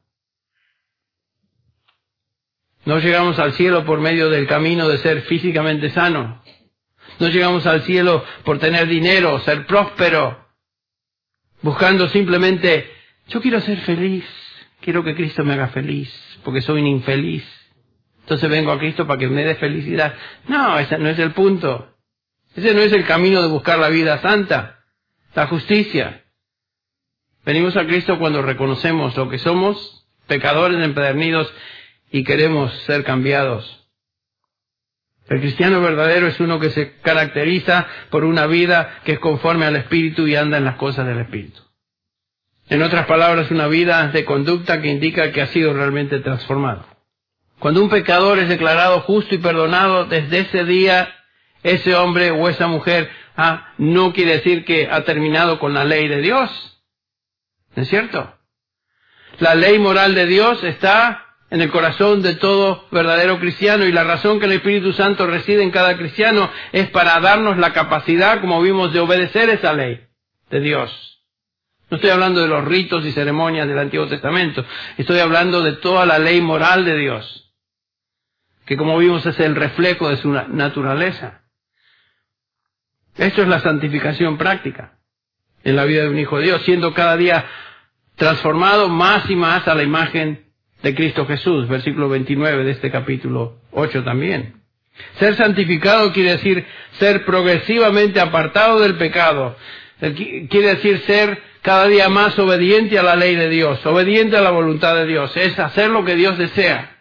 No llegamos al cielo por medio del camino de ser físicamente sano. No llegamos al cielo por tener dinero, ser próspero, buscando simplemente, yo quiero ser feliz, quiero que Cristo me haga feliz, porque soy un infeliz. Entonces vengo a Cristo para que me dé felicidad. No, ese no es el punto. Ese no es el camino de buscar la vida santa, la justicia. Venimos a Cristo cuando reconocemos lo que somos, pecadores empedernidos, y queremos ser cambiados. El cristiano verdadero es uno que se caracteriza por una vida que es conforme al Espíritu y anda en las cosas del Espíritu. En otras palabras, una vida de conducta que indica que ha sido realmente transformado. Cuando un pecador es declarado justo y perdonado, desde ese día ese hombre o esa mujer no quiere decir que ha terminado con la ley de Dios. ¿No es cierto? La ley moral de Dios está en el corazón de todo verdadero cristiano, y la razón que el Espíritu Santo reside en cada cristiano es para darnos la capacidad, como vimos, de obedecer esa ley de Dios. No estoy hablando de los ritos y ceremonias del Antiguo Testamento, estoy hablando de toda la ley moral de Dios, que como vimos es el reflejo de su naturaleza. Esto es la santificación práctica en la vida de un hijo de Dios, siendo cada día transformado más y más a la imagen de Cristo Jesús, versículo 29 de este capítulo 8 también. Ser santificado quiere decir ser progresivamente apartado del pecado. Quiere decir ser cada día más obediente a la ley de Dios, obediente a la voluntad de Dios. Es hacer lo que Dios desea.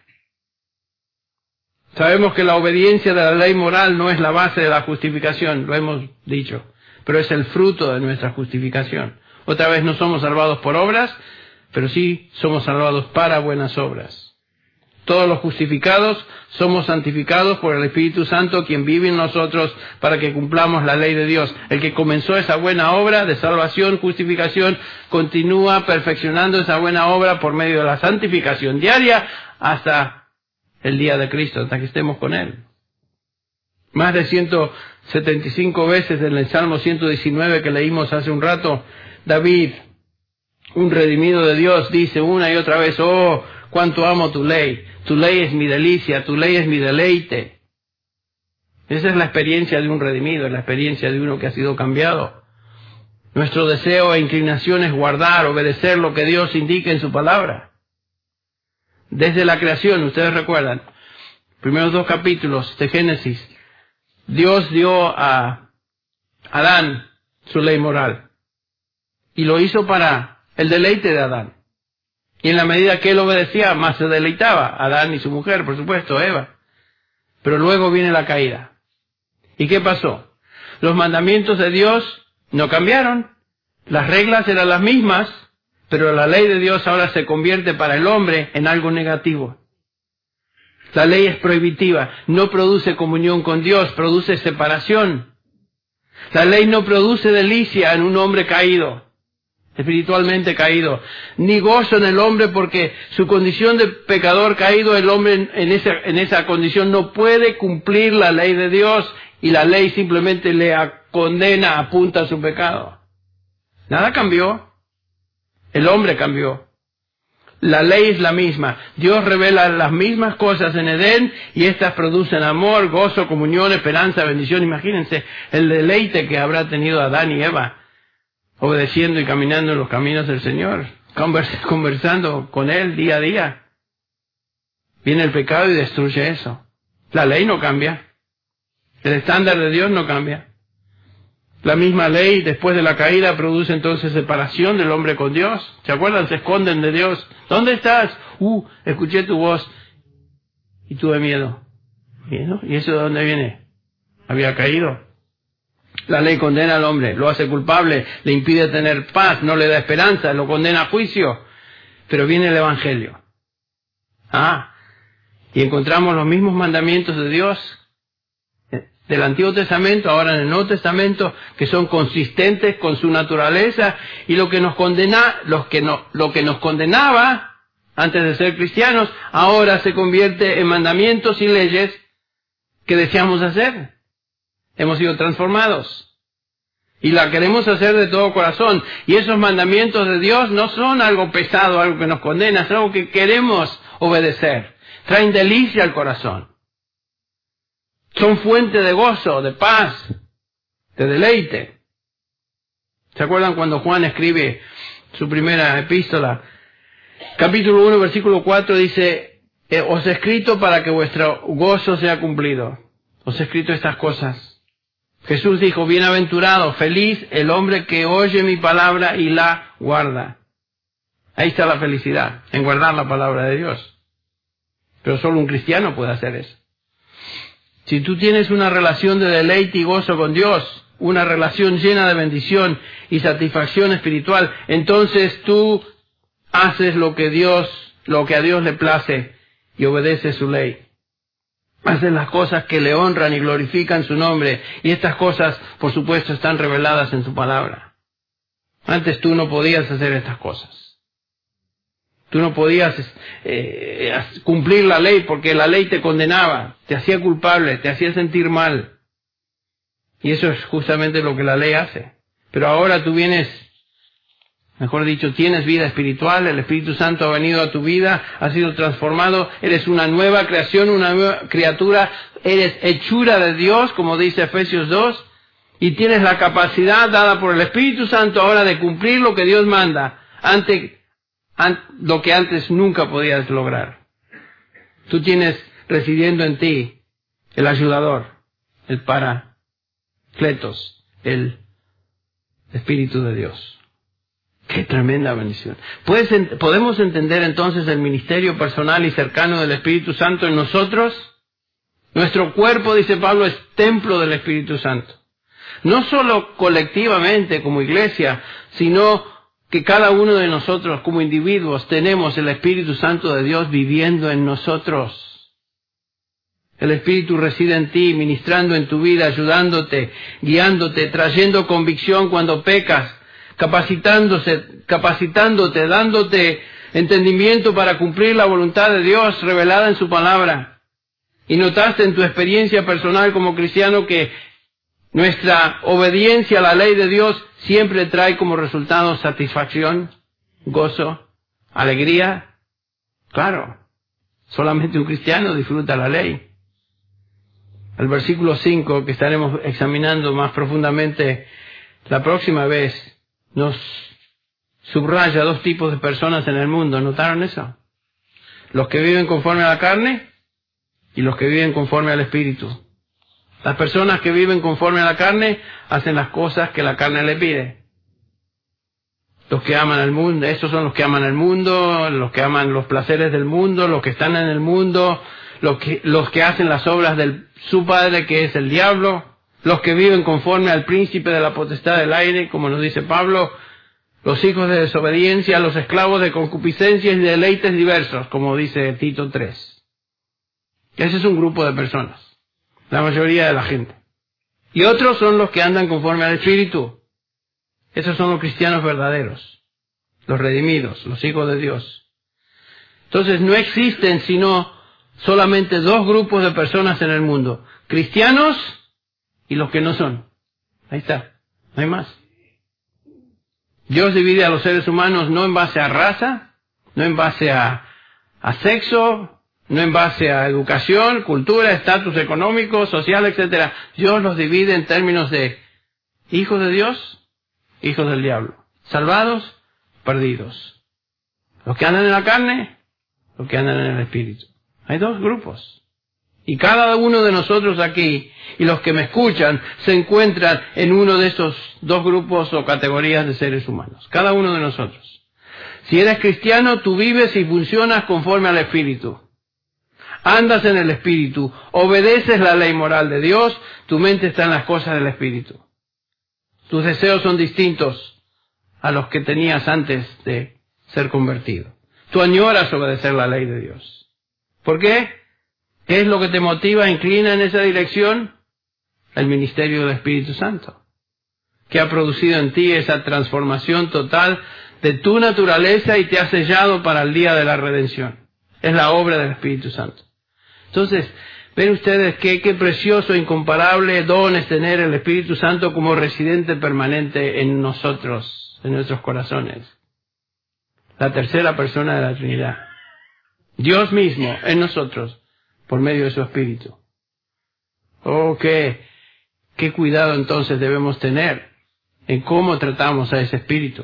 Sabemos que la obediencia de la ley moral no es la base de la justificación, lo hemos dicho, pero es el fruto de nuestra justificación. Otra vez, no somos salvados por obras, pero sí somos salvados para buenas obras. Todos los justificados somos santificados por el Espíritu Santo, quien vive en nosotros para que cumplamos la ley de Dios. El que comenzó esa buena obra de salvación, justificación, continúa perfeccionando esa buena obra por medio de la santificación diaria hasta el día de Cristo, hasta que estemos con Él. Más de 175 veces en el Salmo 119 que leímos hace un rato, David, un redimido de Dios, dice una y otra vez: oh, cuánto amo tu ley es mi delicia, tu ley es mi deleite. Esa es la experiencia de un redimido, es la experiencia de uno que ha sido cambiado. Nuestro deseo e inclinación es guardar, obedecer lo que Dios indica en su palabra. Desde la creación, ustedes recuerdan, primeros 2 capítulos de Génesis, Dios dio a Adán su ley moral. Y lo hizo para el deleite de Adán. Y en la medida que él obedecía, más se deleitaba. Adán y su mujer, por supuesto, Eva. Pero luego viene la caída. ¿Y qué pasó? Los mandamientos de Dios no cambiaron. Las reglas eran las mismas, pero la ley de Dios ahora se convierte para el hombre en algo negativo. La ley es prohibitiva. No produce comunión con Dios, produce separación. La ley no produce delicia en un hombre caído, espiritualmente caído, ni gozo en el hombre, porque su condición de pecador caído, el hombre en esa condición no puede cumplir la ley de Dios, y la ley simplemente le condena, apunta a su pecado. Nada cambió. El hombre cambió. La ley es la misma. Dios revela las mismas cosas en Edén, y estas producen amor, gozo, comunión, esperanza, bendición. Imagínense el deleite que habrá tenido Adán y Eva obedeciendo y caminando en los caminos del Señor, conversando con Él día a día. Viene el pecado y destruye eso. La ley no cambia. El estándar de Dios no cambia. La misma ley, después de la caída, produce entonces separación del hombre con Dios. ¿Se acuerdan? Se esconden de Dios. ¿Dónde estás? Escuché tu voz y tuve miedo. ¿Y eso de dónde viene? Había caído. La ley condena al hombre, lo hace culpable, le impide tener paz, no le da esperanza, lo condena a juicio. Pero viene el Evangelio. Y encontramos los mismos mandamientos de Dios del Antiguo Testamento, ahora en el Nuevo Testamento, que son consistentes con su naturaleza, y lo que nos condenaba antes de ser cristianos, ahora se convierte en mandamientos y leyes que deseamos hacer. Hemos sido transformados y la queremos hacer de todo corazón, y esos mandamientos de Dios no son algo pesado, algo que nos condena, es algo que queremos obedecer. Traen delicia al corazón. Son fuente de gozo, de paz, de deleite. ¿Se acuerdan cuando Juan escribe su primera epístola? Capítulo 1, versículo 4 dice: os he escrito para que vuestro gozo sea cumplido. Os he escrito estas cosas. Jesús dijo: bienaventurado, feliz el hombre que oye mi palabra y la guarda. Ahí está la felicidad, en guardar la palabra de Dios. Pero solo un cristiano puede hacer eso. Si tú tienes una relación de deleite y gozo con Dios, una relación llena de bendición y satisfacción espiritual, entonces tú haces lo que a Dios le place y obedeces su ley. Hacen las cosas que le honran y glorifican su nombre. Y estas cosas, por supuesto, están reveladas en su palabra. Antes tú no podías hacer estas cosas. Tú no podías cumplir la ley porque la ley te condenaba, te hacía culpable, te hacía sentir mal. Y eso es justamente lo que la ley hace. Pero ahora tú vienes, mejor dicho, tienes vida espiritual, el Espíritu Santo ha venido a tu vida, has sido transformado, eres una nueva creación, una nueva criatura, eres hechura de Dios, como dice Efesios 2, y tienes la capacidad dada por el Espíritu Santo ahora de cumplir lo que Dios manda, lo que antes nunca podías lograr. Tú tienes residiendo en ti el ayudador, el Paracletos, el Espíritu de Dios. ¡Qué tremenda bendición! ¿Podemos entender entonces el ministerio personal y cercano del Espíritu Santo en nosotros? Nuestro cuerpo, dice Pablo, es templo del Espíritu Santo. No solo colectivamente como iglesia, sino que cada uno de nosotros como individuos tenemos el Espíritu Santo de Dios viviendo en nosotros. El Espíritu reside en ti, ministrando en tu vida, ayudándote, guiándote, trayendo convicción cuando pecas, capacitándote, dándote entendimiento para cumplir la voluntad de Dios revelada en su palabra. Y notaste en tu experiencia personal como cristiano que nuestra obediencia a la ley de Dios siempre trae como resultado satisfacción, gozo, alegría. Claro, solamente un cristiano disfruta la ley. El versículo 5, que estaremos examinando más profundamente la próxima vez, nos subraya dos tipos de personas en el mundo. ¿Notaron eso? Los que viven conforme a la carne y los que viven conforme al Espíritu. Las personas que viven conforme a la carne hacen las cosas que la carne le pide. Los que aman al mundo, estos son los que aman al mundo, los que aman los placeres del mundo, los que están en el mundo, los que hacen las obras de su padre, que es el diablo, los que viven conforme al príncipe de la potestad del aire, como nos dice Pablo, los hijos de desobediencia, los esclavos de concupiscencias y deleites diversos, como dice Tito 3. Ese es un grupo de personas, la mayoría de la gente. Y otros son los que andan conforme al Espíritu. Esos son los cristianos verdaderos, los redimidos, los hijos de Dios. Entonces no existen sino solamente dos grupos de personas en el mundo: cristianos y los que no son. Ahí está, no hay más. Dios divide a los seres humanos no en base a raza, no en base a sexo, no en base a educación, cultura, estatus económico, social, etc. Dios los divide en términos de hijos de Dios, hijos del diablo, salvados, perdidos. Los que andan en la carne, los que andan en el Espíritu. Hay dos grupos. Y cada uno de nosotros aquí, y los que me escuchan, se encuentran en uno de estos dos grupos o categorías de seres humanos. Cada uno de nosotros. Si eres cristiano, tú vives y funcionas conforme al Espíritu. Andas en el Espíritu, obedeces la ley moral de Dios, tu mente está en las cosas del Espíritu. Tus deseos son distintos a los que tenías antes de ser convertido. Tú añoras obedecer la ley de Dios. ¿Por qué? ¿Qué es lo que te motiva, inclina en esa dirección? El ministerio del Espíritu Santo, que ha producido en ti esa transformación total de tu naturaleza y te ha sellado para el día de la redención. Es la obra del Espíritu Santo. Entonces, ven ustedes qué precioso, incomparable don es tener el Espíritu Santo como residente permanente en nosotros, en nuestros corazones. La tercera persona de la Trinidad. Dios mismo en nosotros, por medio de su Espíritu. Oh, qué cuidado entonces debemos tener en cómo tratamos a ese Espíritu.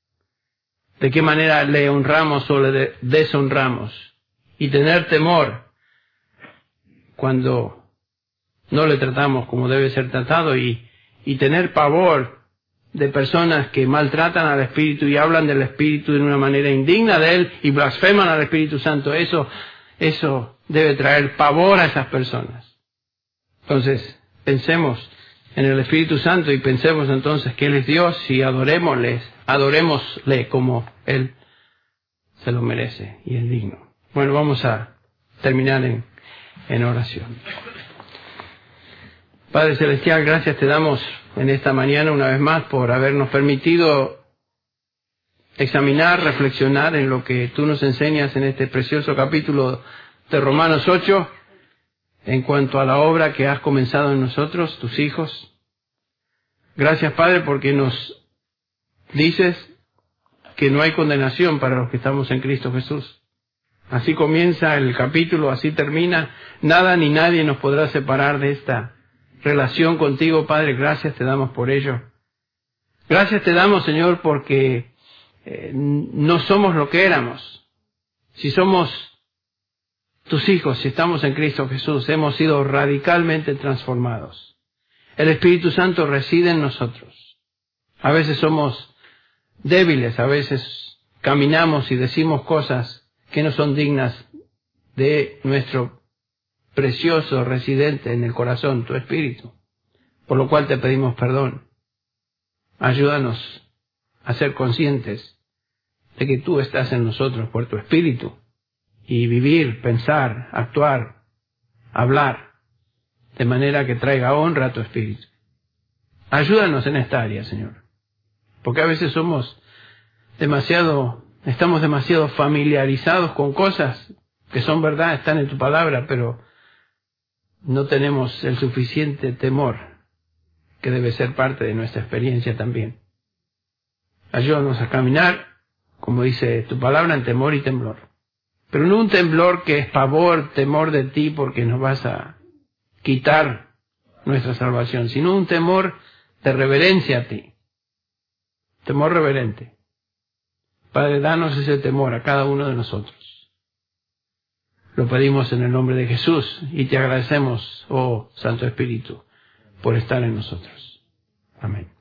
De qué manera le honramos o le deshonramos. Y tener temor cuando no le tratamos como debe ser tratado, y tener pavor de personas que maltratan al Espíritu y hablan del Espíritu de una manera indigna de Él y blasfeman al Espíritu Santo. Eso debe traer pavor a esas personas. Entonces, pensemos en el Espíritu Santo y pensemos entonces que Él es Dios y adorémosle como Él se lo merece y es digno. Bueno, vamos a terminar en en oración. Padre Celestial, gracias te damos en esta mañana una vez más por habernos permitido examinar, reflexionar en lo que tú nos enseñas en este precioso capítulo de Romanos 8, en cuanto a la obra que has comenzado en nosotros, tus hijos. Gracias, Padre, porque nos dices que no hay condenación para los que estamos en Cristo Jesús. Así comienza el capítulo, así termina. Nada ni nadie nos podrá separar de esta relación contigo, Padre. Gracias te damos por ello. Gracias te damos, Señor, porque no somos lo que éramos. Si somos tus hijos, si estamos en Cristo Jesús, hemos sido radicalmente transformados. El Espíritu Santo reside en nosotros. A veces somos débiles, a veces caminamos y decimos cosas que no son dignas de nuestro precioso residente en el corazón, tu Espíritu, por lo cual te pedimos perdón. Ayúdanos a ser conscientes de que tú estás en nosotros por tu Espíritu, y vivir, pensar, actuar, hablar, de manera que traiga honra a tu Espíritu. Ayúdanos en esta área, Señor, porque a veces estamos demasiado familiarizados con cosas que son verdad, están en tu palabra, pero no tenemos el suficiente temor que debe ser parte de nuestra experiencia también. Ayúdanos a caminar, como dice tu palabra, en temor y temblor. Pero no un temblor que es pavor, temor de ti porque nos vas a quitar nuestra salvación, sino un temor de reverencia a ti. Temor reverente. Padre, danos ese temor a cada uno de nosotros. Lo pedimos en el nombre de Jesús y te agradecemos, oh Santo Espíritu, por estar en nosotros. Amén.